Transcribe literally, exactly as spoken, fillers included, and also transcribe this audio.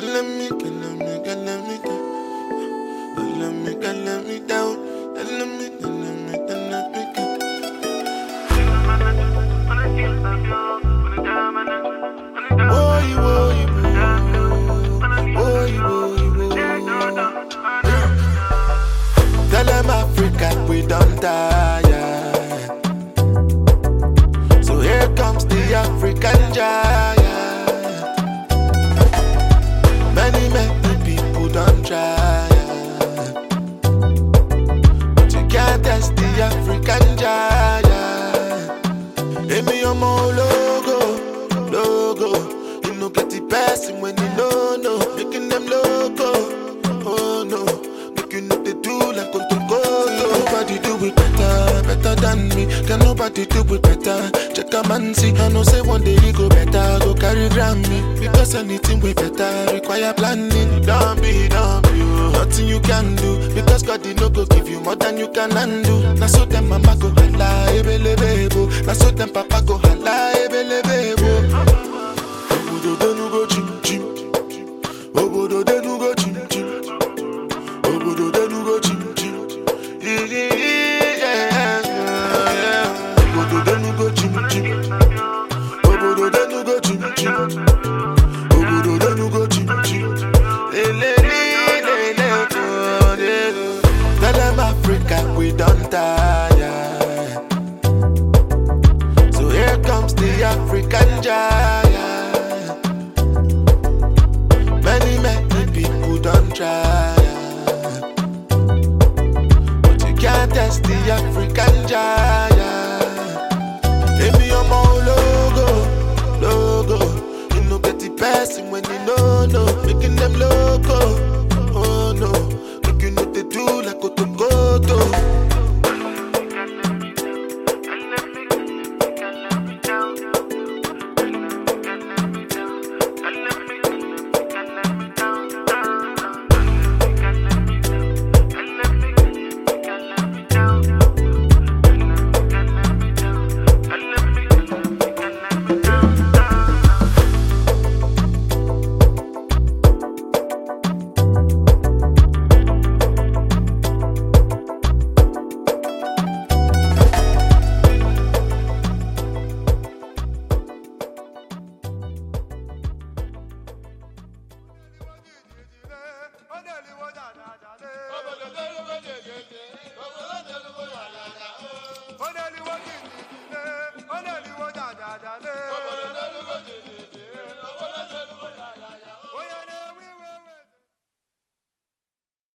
let me, let me, let me down. Let me, let me down. Let me, let me, let me down. Boy, boy, boy, boy, boy, boy. Tell them Africa we don't tire. So here comes the African giant. Many, many people don't try, but you can't test the African giant. Hey, me, I'm all logo, logo. You know, get the person when you know, no. Making them logo, oh no. Make you know they do like go to go. Nobody do it better, better than me. Can nobody do it better? Check a man, see. I know say one day he go better, go carry Grammy. Because anything way better require planning. Don't be, don't be, oh. Nothing you can do. Because God did not go give you more than you can undo. Now so them mama go hala, ebele bebo. Now so them papa go hala, ebele bebo. Obodo denu go chim chim. Obodo denu go chim chim. Obodo denu go chim chim. Obodo denu go chim chim. Obodo denu go chim chim. Obodo denu go chim chim. Le le le le le. Tell them Africa we don't tire. So here comes the African giant. Many many people don't try, but you can't test the African giant. Hey, me, I'm all logo, logo. You know, get the person when you know, no.